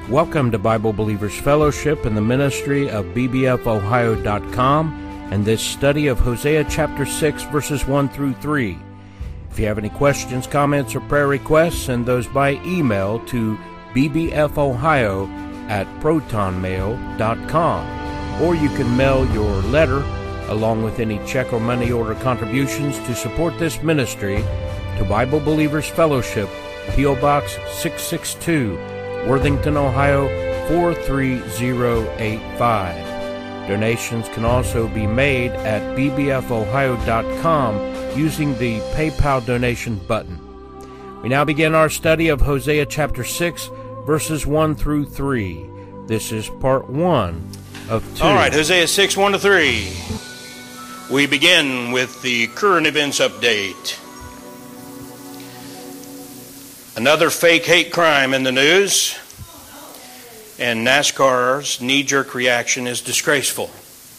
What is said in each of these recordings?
Welcome to Bible Believers Fellowship and the ministry of bbfohio.com and this study of Hosea chapter 6 verses 1 through 3. If you have any questions, comments, or prayer requests, send those by email to bbfohio@protonmail.com, or you can mail your letter along with any check or money order contributions to support this ministry to Bible Believers Fellowship, P.O. Box 662, Worthington, Ohio 43085. Donations can also be made at bbfohio.com using the PayPal donation button. We now begin our study of Hosea chapter 6, verses 1 through 3. This is part 1 of 2. All right, Hosea 6, 1 to 3. We begin with the current events update. Another fake hate crime in the news, and NASCAR's knee-jerk reaction is disgraceful.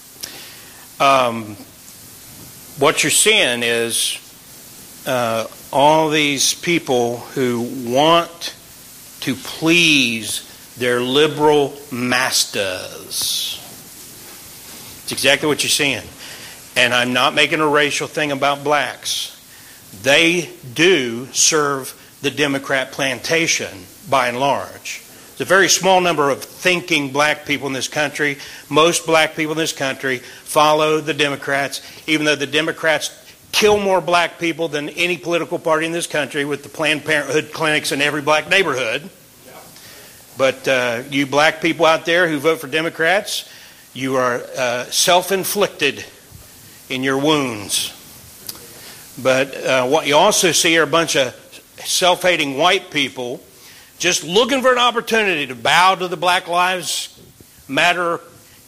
What you're seeing is all these people who want to please their liberal masters. It's exactly what you're seeing. And I'm not making a racial thing about blacks. They do serve the Democrat plantation, by and large. It's a very small number of thinking black people in this country. Most black people in this country follow the Democrats, even though the Democrats kill more black people than any political party in this country with the Planned Parenthood clinics in every black neighborhood. But you black people out there who vote for Democrats, you are self-inflicted in your wounds. But what you also see are a bunch of self-hating white people just looking for an opportunity to bow to the Black Lives Matter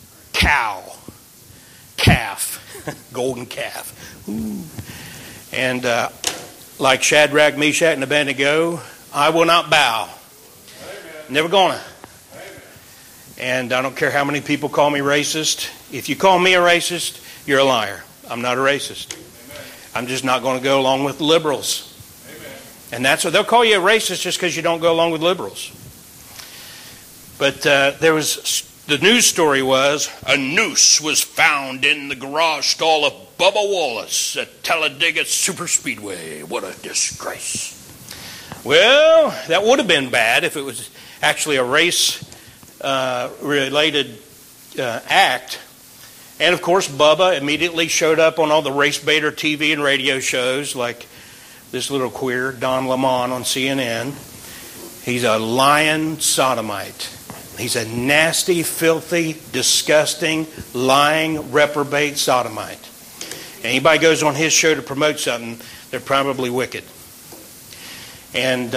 calf, golden calf. Ooh. And like Shadrach, Meshach, and Abednego, I will not bow. Amen. Never gonna. Amen. And I don't care how many people call me racist. If you call me a racist, you're a liar. I'm not a racist. Amen. I'm just not going to go along with liberals. And that's what they'll call you a racist just because you don't go along with liberals. But the news story was a noose was found in the garage stall of Bubba Wallace at Talladega Superspeedway. What a disgrace. Well, that would have been bad if it was actually a race-related act. And of course, Bubba immediately showed up on all the race baiter TV and radio shows like this little queer, Don Lemon on CNN. He's a lying sodomite. He's a nasty, filthy, disgusting, lying, reprobate sodomite. Anybody goes on his show to promote something, they're probably wicked. And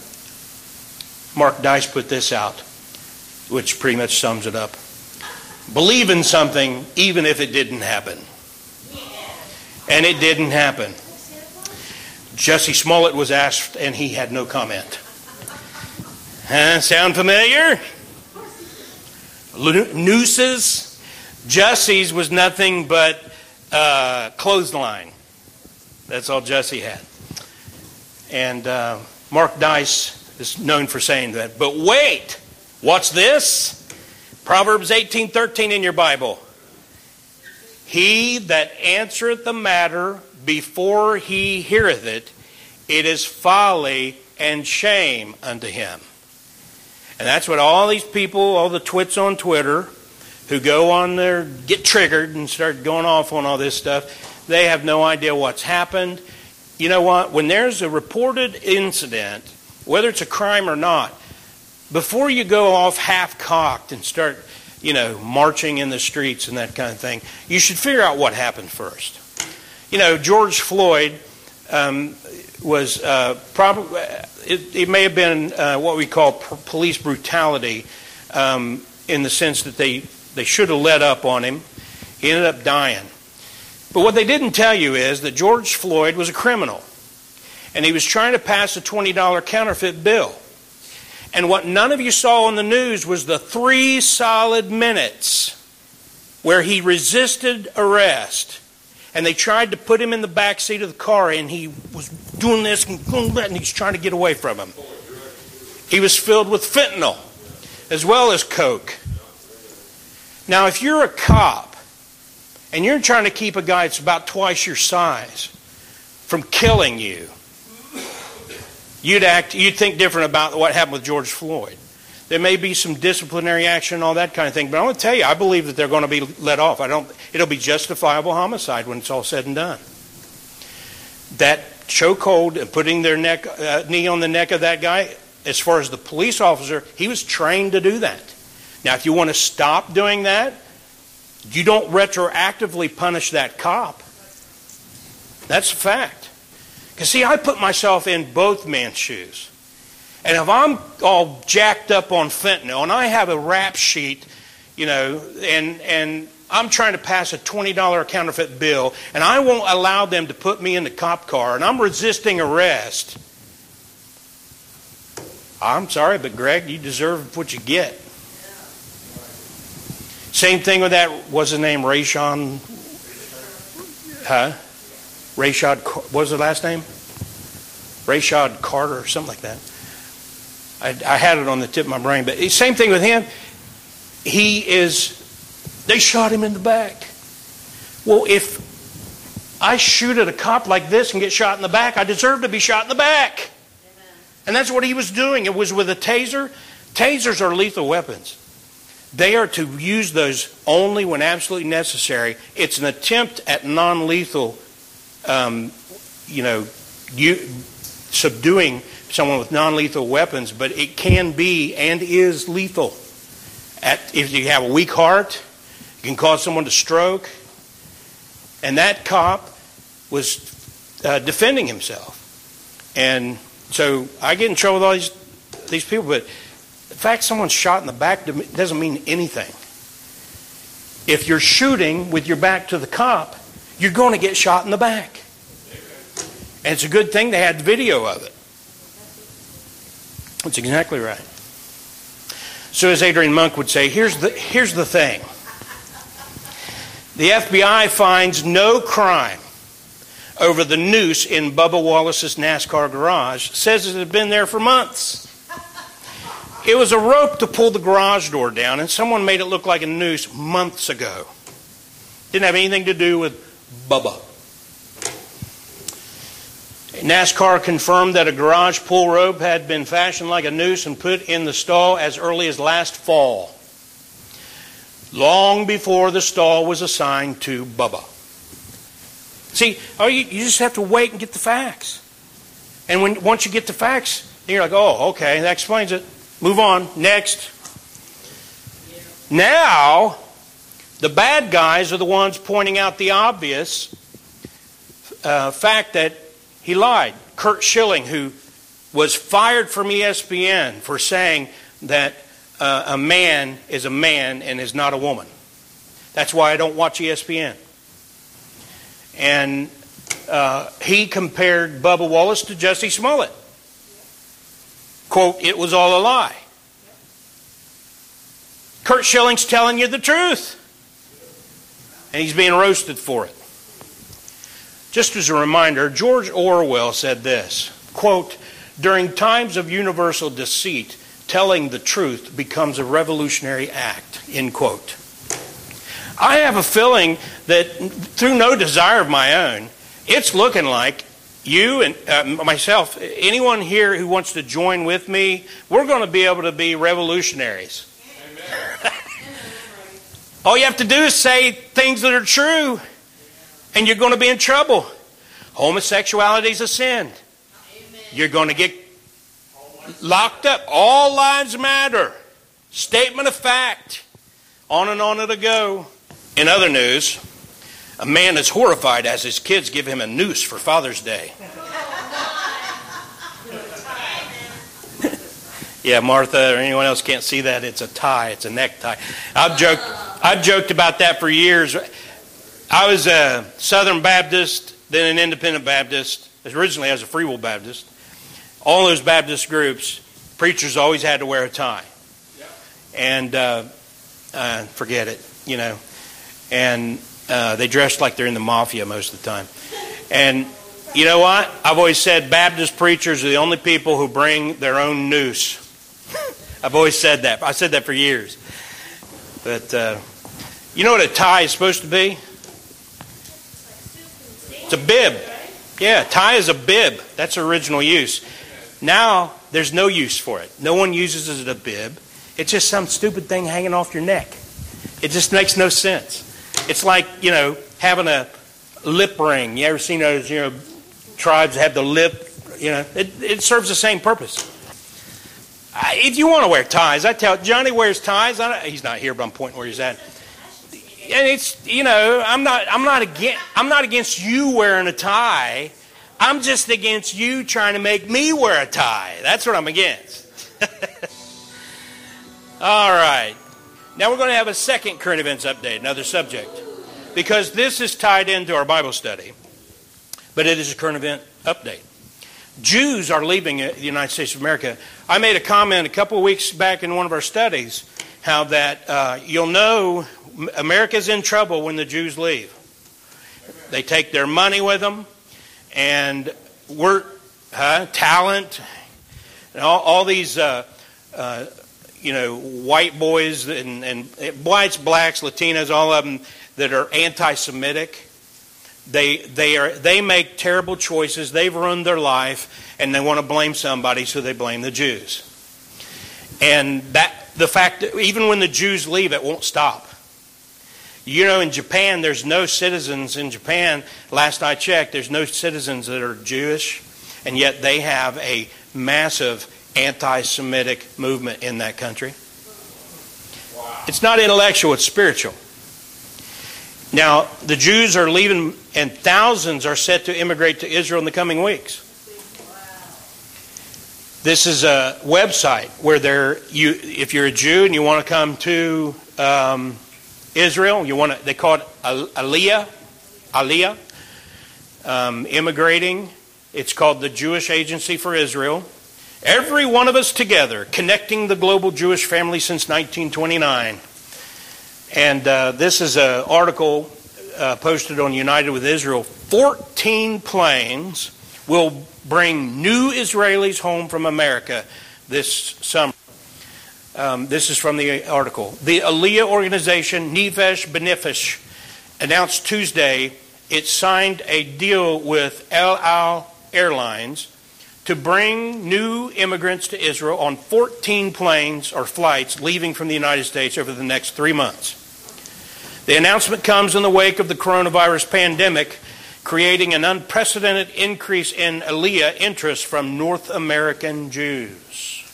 Mark Dice put this out, which pretty much sums it up. Believe in something even if it didn't happen. And it didn't happen. Jussie Smollett was asked, and he had no comment. Sound familiar? Nooses. Jussie's was nothing but clothesline. That's all Jussie had. And Mark Dice is known for saying that. But wait, what's this? Proverbs 18:13 in your Bible. He that answereth the matter before he heareth it, it is folly and shame unto him. And that's what all these people, all the twits on Twitter, who go on there, get triggered and start going off on all this stuff, they have no idea what's happened. You know what? When there's a reported incident, whether it's a crime or not, before you go off half-cocked and start, marching in the streets and that kind of thing, you should figure out what happened first. George Floyd was probably, it may have been what we call police brutality in the sense that they should have let up on him. He ended up dying. But what they didn't tell you is that George Floyd was a criminal. And he was trying to pass a $20 counterfeit bill. And what none of you saw on the news was the 3 solid minutes where he resisted arrest. And they tried to put him in the back seat of the car, and he was doing this and he's trying to get away from him. He was filled with fentanyl. as well as coke. Now, if you're a cop and you're trying to keep a guy that's about twice your size from killing you, you'd think different about what happened with George Floyd. There may be some disciplinary action and all that kind of thing, but I want to tell you, I believe that they're going to be let off. It'll be justifiable homicide when it's all said and done. That chokehold and putting their knee on the neck of that guy, as far as the police officer, he was trained to do that. Now, if you want to stop doing that, you don't retroactively punish that cop. That's a fact. Because, see, I put myself in both men's shoes. And if I'm all jacked up on fentanyl and I have a rap sheet, and I'm trying to pass a $20 counterfeit bill and I won't allow them to put me in the cop car and I'm resisting arrest, I'm sorry, but Greg, you deserve what you get. Same thing with that, what's his name, Rayshad, what was the last name? Rayshad Carter or something like that. I had it on the tip of my brain, but same thing with him. They shot him in the back. Well, if I shoot at a cop like this and get shot in the back, I deserve to be shot in the back. Amen. And that's what he was doing. It was with a taser. Tasers are lethal weapons. They are to use those only when absolutely necessary. It's an attempt at non-lethal, subduing someone with non-lethal weapons, but it can be and is lethal. If you have a weak heart, you can cause someone to stroke. And that cop was defending himself. And so I get in trouble with all these people, but the fact someone's shot in the back doesn't mean anything. If you're shooting with your back to the cop, you're going to get shot in the back. And it's a good thing they had video of it. That's exactly right. So as Adrian Monk would say, here's the thing. The FBI finds no crime over the noose in Bubba Wallace's NASCAR garage. Says it had been there for months. It was a rope to pull the garage door down, and someone made it look like a noose months ago. Didn't have anything to do with Bubba. NASCAR confirmed that a garage pull rope had been fashioned like a noose and put in the stall as early as last fall, long before the stall was assigned to Bubba. See, you just have to wait and get the facts. And once you get the facts, you're like, oh, okay, that explains it. Move on. Next. Now, the bad guys are the ones pointing out the obvious fact that he lied. Curt Schilling, who was fired from ESPN for saying that a man is a man and is not a woman. That's why I don't watch ESPN. And he compared Bubba Wallace to Jussie Smollett. Quote, it was all a lie. Curt Schilling's telling you the truth. And he's being roasted for it. Just as a reminder, George Orwell said this, quote, during times of universal deceit, telling the truth becomes a revolutionary act, end quote. I have a feeling that through no desire of my own, it's looking like you and myself, anyone here who wants to join with me, we're going to be able to be revolutionaries. Amen. All you have to do is say things that are true, and you're going to be in trouble. Homosexuality is a sin. Amen. You're going to get locked up. All lives matter. Statement of fact. On and on it'll go. In other news, a man is horrified as his kids give him a noose for Father's Day. Yeah, Martha or anyone else can't see that. It's a tie. It's a necktie. I've joked about that for years. I was a Southern Baptist, then an Independent Baptist. Originally, I was a Free Will Baptist. All those Baptist groups, preachers always had to wear a tie. And forget it, you know. And they dressed like they're in the mafia most of the time. And you know what? I've always said Baptist preachers are the only people who bring their own noose. I've always said that. I said that for years. But you know what a tie is supposed to be? It's a bib. Yeah, tie is a bib. That's original use. Now, there's no use for it. No one uses it as a bib. It's just some stupid thing hanging off your neck. It just makes no sense. It's like, having a lip ring. You ever seen those, tribes have the lip, it serves the same purpose. If you want to wear ties, I tell Johnny wears ties. He's not here, but I'm pointing where he's at. And it's, I'm not against you wearing a tie. I'm just against you trying to make me wear a tie. That's what I'm against. All right. Now we're going to have a second current events update, another subject, because this is tied into our Bible study, but it is a current event update. Jews are leaving the United States of America. I made a comment a couple of weeks back in one of our studies how that you'll know America's in trouble when the Jews leave. They take their money with them and work, talent, and all these white boys and whites, blacks, Latinos, all of them that are anti-Semitic. They make terrible choices. They've ruined their life, and they want to blame somebody, so they blame the Jews. And the fact that even when the Jews leave, it won't stop. In Japan, there's no citizens in Japan. Last I checked, there's no citizens that are Jewish, and yet they have a massive anti-Semitic movement in that country. Wow. It's not intellectual, it's spiritual. Now, the Jews are leaving, and thousands are set to immigrate to Israel in the coming weeks. This is a website where if you're a Jew and you want to come to Israel, they call it Aliyah, immigrating. It's called the Jewish Agency for Israel. Every one of us together, connecting the global Jewish family since 1929. And this is an article posted on United with Israel. 14 planes will bring new Israelis home from America this summer. This is from the article. The Aliyah organization, Nefesh B'Nefesh, announced Tuesday it signed a deal with El Al Airlines to bring new immigrants to Israel on 14 planes or flights leaving from the United States over the next 3 months. The announcement comes in the wake of the coronavirus pandemic, creating an unprecedented increase in Aliyah interest from North American Jews.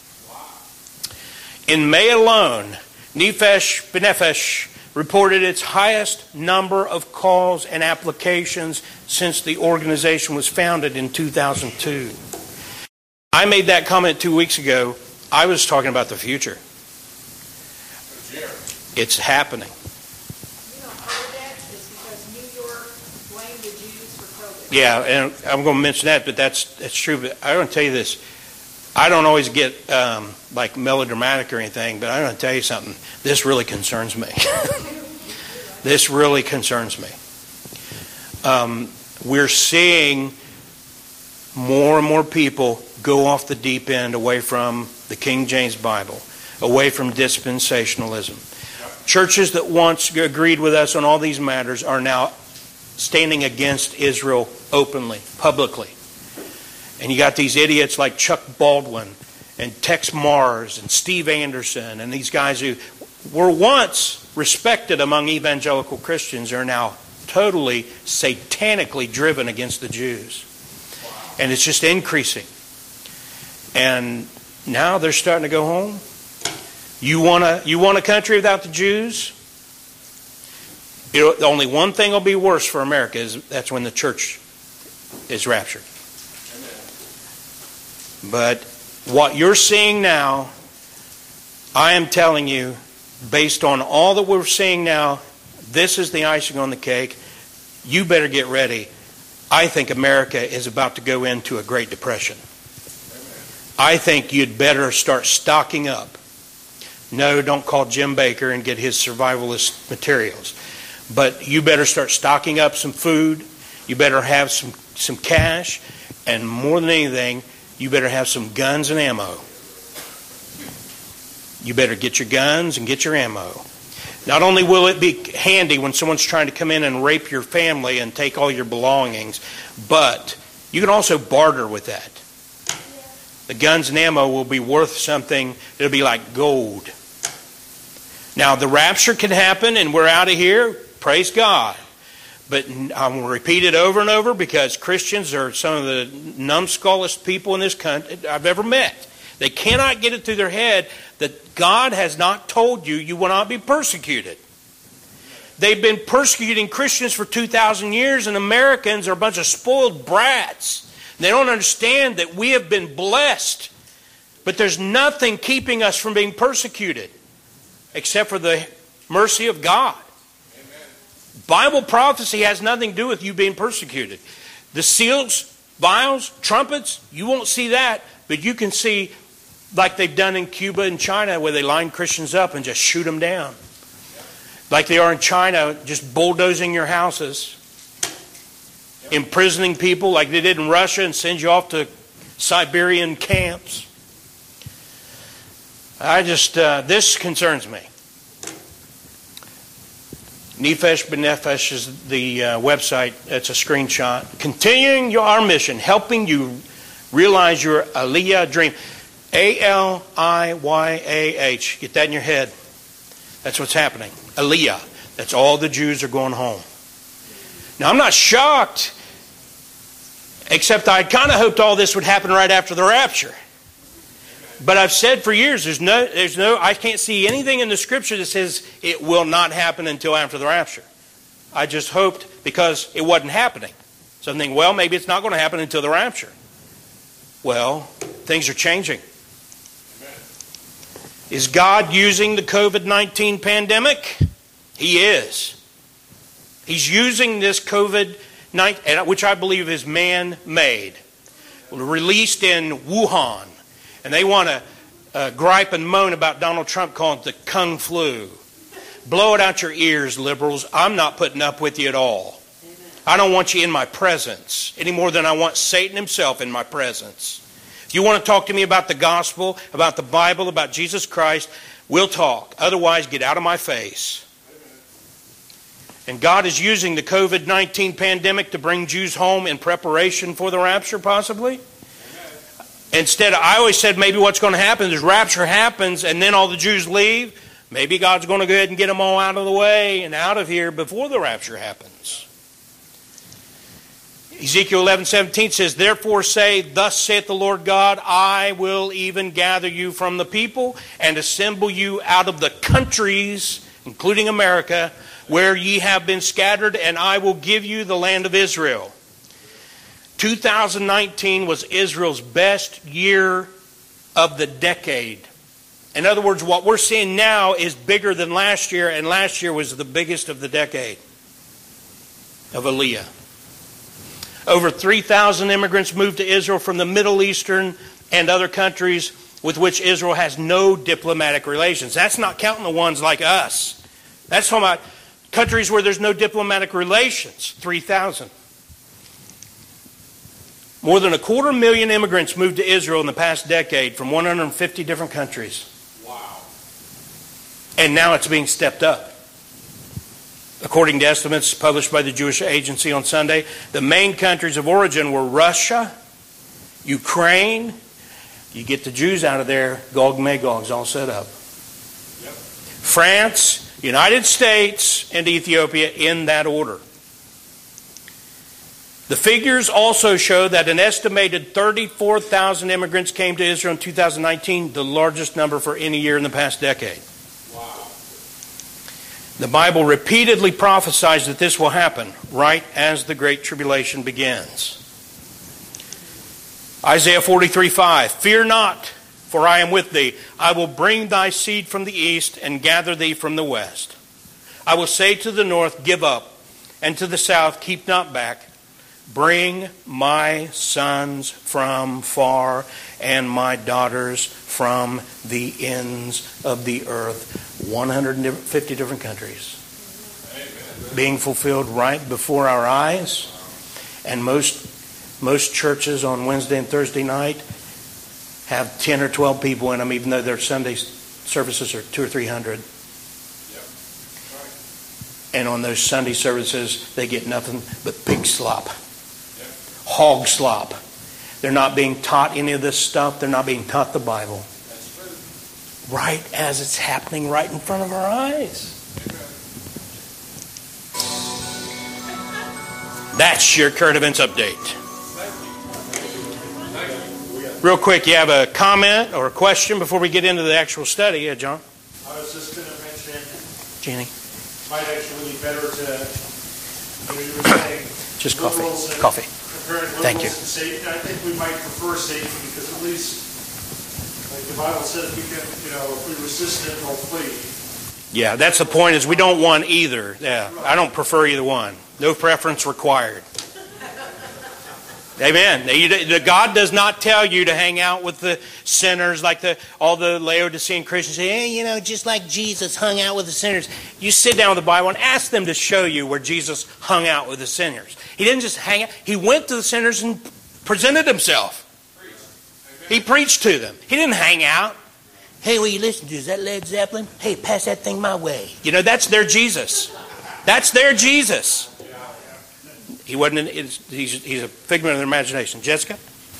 In May alone, Nefesh B'Nefesh reported its highest number of calls and applications since the organization was founded in 2002. I made that comment 2 weeks ago. I was talking about the future. It's happening. Yeah, and I'm going to mention that, but that's true. But I'm going to tell you this. I don't always get like melodramatic or anything, but I'm going to tell you something. This really concerns me. This really concerns me. We're seeing more and more people go off the deep end away from the King James Bible, away from dispensationalism. Churches that once agreed with us on all these matters are now standing against Israel openly, publicly. And you got these idiots like Chuck Baldwin and Tex Mars and Steve Anderson and these guys who were once respected among evangelical Christians are now totally satanically driven against the Jews. And it's just increasing. And now they're starting to go home. You want a country without the Jews? Only one thing will be worse for America that's when the church is raptured. But what you're seeing now, I am telling you, based on all that we're seeing now, this is the icing on the cake. You better get ready. I think America is about to go into a Great Depression. I think you'd better start stocking up. No, don't call Jim Baker and get his survivalist materials. But you better start stocking up some food. You better have some cash. And more than anything, you better have some guns and ammo. You better get your guns and get your ammo. Not only will it be handy when someone's trying to come in and rape your family and take all your belongings, but you can also barter with that. The guns and ammo will be worth something. It'll be like gold. Now, the rapture can happen and we're out of here. Praise God. But I'm going to repeat it over and over because Christians are some of the numbskullest people in this country I've ever met. They cannot get it through their head that God has not told you you will not be persecuted. They've been persecuting Christians for 2,000 years, and Americans are a bunch of spoiled brats. They don't understand that we have been blessed, but there's nothing keeping us from being persecuted except for the mercy of God. Amen. Bible prophecy has nothing to do with you being persecuted. The seals, vials, trumpets, you won't see that, but you can see like they've done in Cuba and China where they line Christians up and just shoot them down. Like they are in China, just bulldozing your houses. Imprisoning people like they did in Russia and send you off to Siberian camps. This concerns me. Nefesh B'Nefesh is the website. It's a screenshot. Continuing our mission, helping you realize your Aliyah dream. A-L-I-Y-A-H. Get that in your head. That's what's happening. Aliyah. That's all the Jews are going home. Now, I'm not shocked, except I kind of hoped all this would happen right after the rapture. But I've said for years, I can't see anything in the Scripture that says it will not happen until after the rapture. I just hoped because it wasn't happening. So I'm thinking, well, maybe it's not going to happen until the rapture. Well, things are changing. Is God using the COVID-19 pandemic? He is. He's using this COVID-19, which I believe is man-made, released in Wuhan. And they want to gripe and moan about Donald Trump calling it the Kung Flu. Blow it out your ears, liberals. I'm not putting up with you at all. I don't want you in my presence any more than I want Satan himself in my presence. If you want to talk to me about the gospel, about the Bible, about Jesus Christ, we'll talk. Otherwise, get out of my face. And God is using the COVID-19 pandemic to bring Jews home in preparation for the rapture, possibly. Instead, I always said maybe what's going to happen is rapture happens and then all the Jews leave. Maybe God's going to go ahead and get them all out of the way and out of here before the rapture happens. Ezekiel 11:17 says, therefore say, thus saith the Lord God, I will even gather you from the people and assemble you out of the countries, including America, where ye have been scattered, and I will give you the land of Israel. 2019 was Israel's best year of the decade. In other words, what we're seeing now is bigger than last year, and last year was the biggest of the decade of Aliyah. Over 3,000 immigrants moved to Israel from the Middle Eastern and other countries with which Israel has no diplomatic relations. That's not counting the ones like us. That's talking about countries where there's no diplomatic relations. 3,000. More than 250,000 immigrants moved to Israel in the past decade from 150 different countries. Wow. And now it's being stepped up. According to estimates published by the Jewish Agency on Sunday, the main countries of origin were Russia, Ukraine. You get the Jews out of there, Gog and Magog's all set up. Yep. France, United States, and Ethiopia in that order. The figures also show that an estimated 34,000 immigrants came to Israel in 2019, the largest number for any year in the past decade. Wow. The Bible repeatedly prophesies that this will happen right as the Great Tribulation begins. Isaiah 43:5, fear not, for I am with thee. I will bring thy seed from the east and gather thee from the west. I will say to the north, give up, and to the south, keep not back. Bring my sons from far and my daughters from the ends of the earth. 150 different countries. Amen. Being fulfilled right before our eyes. And most churches on Wednesday and Thursday night have 10 or 12 people in them, even though they're Sunday services are 200 or 300. And on those Sunday services, they get nothing but pig slop, hog slop. They're not being taught any of this stuff. They're not being taught the Bible. Right as it's happening right in front of our eyes. That's your current events update. Real quick, you have a comment or a question before we get into the actual study, John? I was just going to mention, Jenny? might actually be better to, you were saying, Just liberals and coffee. comparing liberals Thank you. and Satan. I think we might prefer Satan because at least, like the Bible says, we can, if we resist it, he'll flee. Yeah, that's the point, is we don't want either. Yeah, I don't prefer either one. No preference required. Amen. God does not tell you to hang out with the sinners like all the Laodicean Christians say, hey, just like Jesus hung out with the sinners. You sit down with the Bible and ask them to show you where Jesus hung out with the sinners. He didn't just hang out. He went to the sinners and presented himself. He preached to them. He didn't hang out. Hey, will you listen to? Is that Led Zeppelin? Hey, pass that thing my way. That's their Jesus. That's their Jesus. He wasn't. He's a figment of their imagination. Jessica?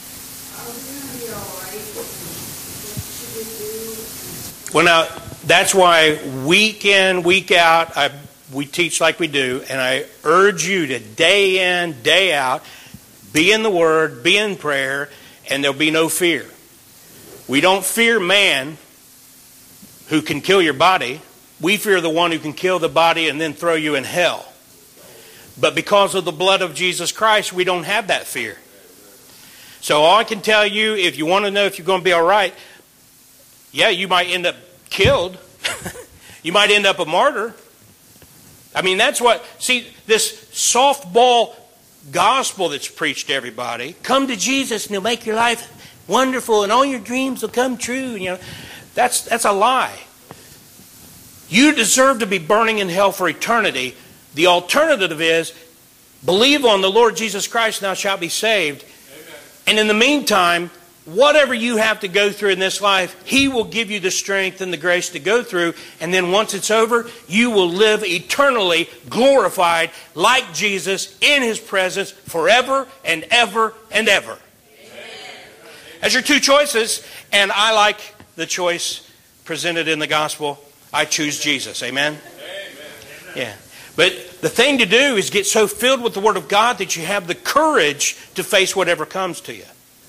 Well, now that's why week in, week out, we teach like we do, and I urge you to day in, day out, be in the Word, be in prayer, and there'll be no fear. We don't fear man who can kill your body. We fear the one who can kill the body and then throw you in hell. But because of the blood of Jesus Christ, we don't have that fear. So all I can tell you, if you want to know if you're going to be all right, yeah, you might end up killed. You might end up a martyr. I mean, that's what, see, this softball gospel that's preached to everybody, come to Jesus and he'll make your life wonderful and all your dreams will come true. That's a lie. You deserve to be burning in hell for eternity. The alternative is, believe on the Lord Jesus Christ and thou shalt be saved. Amen. And in the meantime, whatever you have to go through in this life, He will give you the strength and the grace to go through. And then once it's over, you will live eternally glorified like Jesus in His presence forever and ever and ever. Amen. As your two choices, and I like the choice presented in the gospel, I choose Jesus. Amen? Amen. Yeah. But the thing to do is get so filled with the Word of God that you have the courage to face whatever comes to you.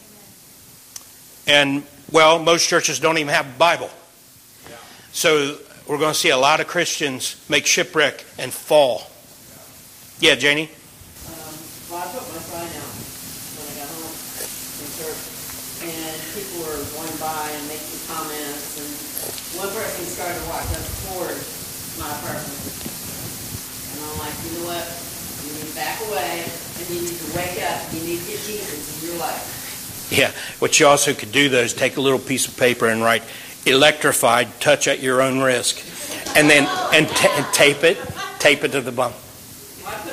And, well, most churches don't even have a Bible. So we're going to see a lot of Christians make shipwreck and fall. Yeah, Janie? Well, I put my sign out when I got home from church. And people were going by and making comments. And one person started to walk up toward my apartment. And I'm like, you know what? You need to back away and you need to wake up. You need to get Jesus in your life. Yeah. What you also could do, though, is take a little piece of paper and write electrified, touch at your own risk. And then and tape it to the bum. I put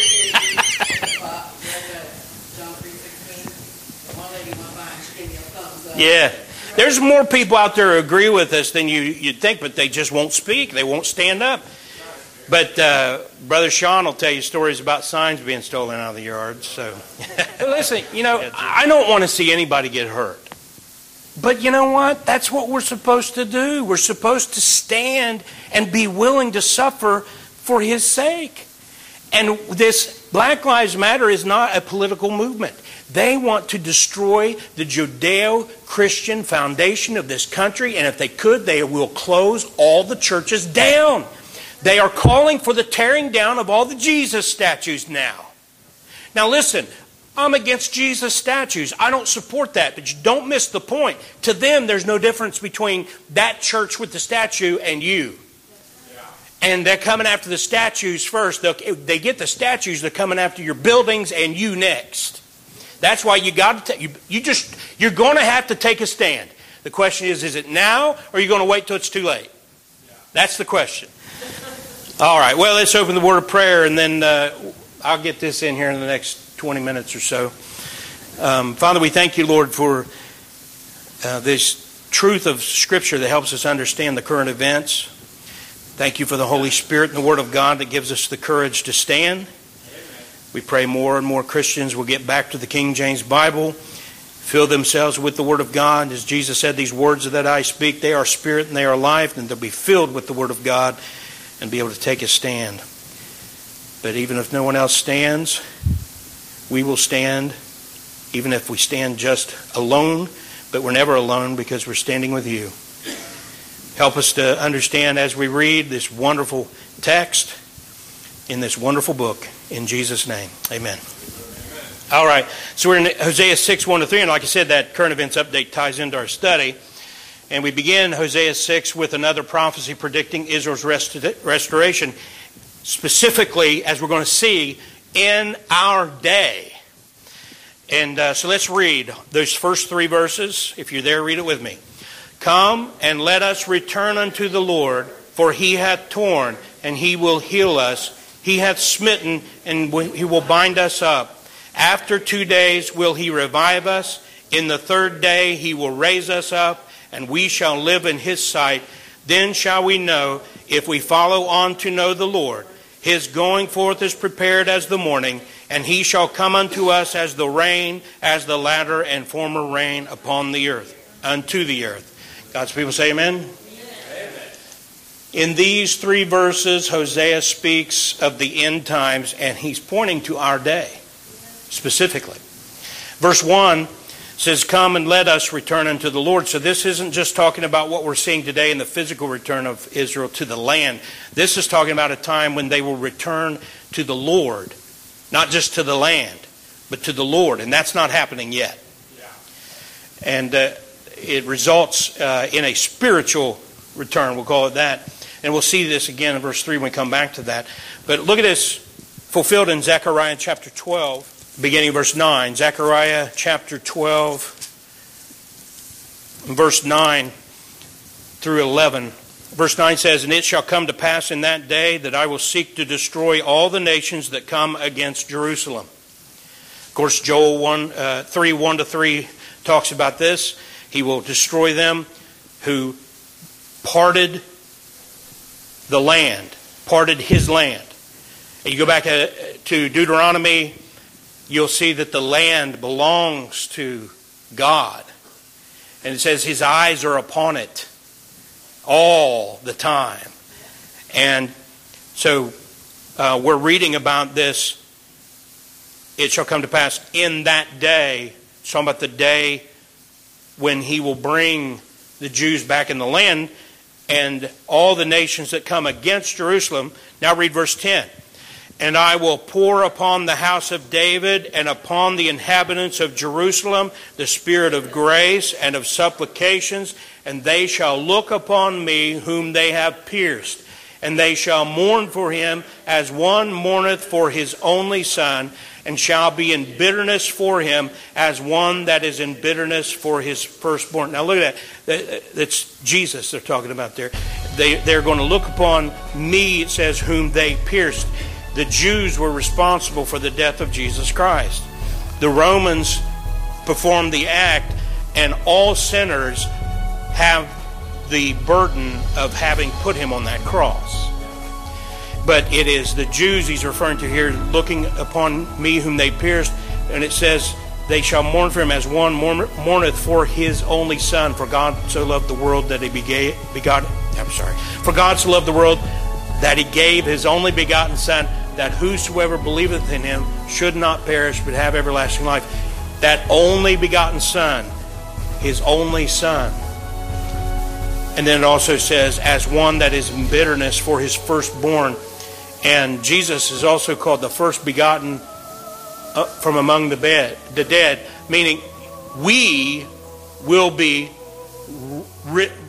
John 3:16. One lady went by and she gave me a thumbs up. Yeah. There's more people out there who agree with us than you'd think, but they just won't speak. They won't stand up. But Brother Sean will tell you stories about signs being stolen out of the yard. So, listen, I don't want to see anybody get hurt. But you know what? That's what we're supposed to do. We're supposed to stand and be willing to suffer for His sake. And this Black Lives Matter is not a political movement. They want to destroy the Judeo-Christian foundation of this country, and if they could, they will close all the churches down. They are calling for the tearing down of all the Jesus statues now. Now listen, I'm against Jesus statues. I don't support that, but you don't miss the point. To them, there's no difference between that church with the statue and you. And they're coming after the statues first. They get the statues, they're coming after your buildings and you next. That's why you got to you're going to have to take a stand. The question is it now or are you going to wait till it's too late? That's the question. All right, well, let's open the word of prayer, and then I'll get this in here in the next 20 minutes or so. Father, we thank you, Lord, for this truth of Scripture that helps us understand the current events. Thank you for the Holy Spirit and the Word of God that gives us the courage to stand. We pray more and more Christians will get back to the King James Bible, fill themselves with the Word of God. As Jesus said, these words that I speak, they are spirit and they are life, and they'll be filled with the Word of God and be able to take a stand. But even if no one else stands, we will stand, even if we stand just alone, but we're never alone because we're standing with you. Help us to understand as we read this wonderful text in this wonderful book. In Jesus' name, amen. All right, so we're in Hosea 6, 1-3, and like I said, that current events update ties into our study. And we begin Hosea 6 with another prophecy predicting Israel's restoration, specifically, as we're going to see, in our day. And so let's read those first 3 verses. If you're there, read it with me. Come and let us return unto the Lord, for he hath torn, and he will heal us. He hath smitten, and he will bind us up. After 2 days will he revive us. In the 3rd day he will raise us up, and we shall live in his sight. Then shall we know, if we follow on to know the Lord. His going forth is prepared as the morning, and he shall come unto us as the rain, as the latter and former rain upon the earth, unto the earth. God's people say amen? Amen. In these 3 verses, Hosea speaks of the end times, and he's pointing to our day, specifically. Verse 1 says, come and let us return unto the Lord. So this isn't just talking about what we're seeing today in the physical return of Israel to the land. This is talking about a time when they will return to the Lord. Not just to the land, but to the Lord. And that's not happening yet. And it results in a spiritual return. We'll call it that. And we'll see this again in verse 3 when we come back to that. But look at this fulfilled in Zechariah chapter 12, beginning of verse 9. Zechariah chapter 12, verse 9 through 11. Verse 9 says, and it shall come to pass in that day that I will seek to destroy all the nations that come against Jerusalem. Of course, Joel 3, 1-3 talks about this. He will destroy them who parted the land, parted his land. And you go back to Deuteronomy, you'll see that the land belongs to God. And it says his eyes are upon it all the time. And so we're reading about this. It shall come to pass in that day. It's talking about the day when he will bring the Jews back in the land and all the nations that come against Jerusalem. Now read verse 10. And I will pour upon the house of David and upon the inhabitants of Jerusalem the spirit of grace and of supplications, and they shall look upon me whom they have pierced. And they shall mourn for him as one mourneth for his only son, and shall be in bitterness for him as one that is in bitterness for his firstborn. Now look at that. That's Jesus they're talking about there. They're going to look upon me, it says, whom they pierced. The Jews were responsible for the death of Jesus Christ. The Romans performed the act, and all sinners have the burden of having put him on that cross. But it is the Jews he's referring to here, looking upon me whom they pierced. And it says, they shall mourn for him as one mourneth for his only son. For God so loved the world that he For God so loved the world that he gave his only begotten son, that whosoever believeth in him should not perish but have everlasting life. That only begotten son, his only son. And then it also says, as one that is in bitterness for his firstborn. And Jesus is also called the first begotten from among the dead, meaning we will be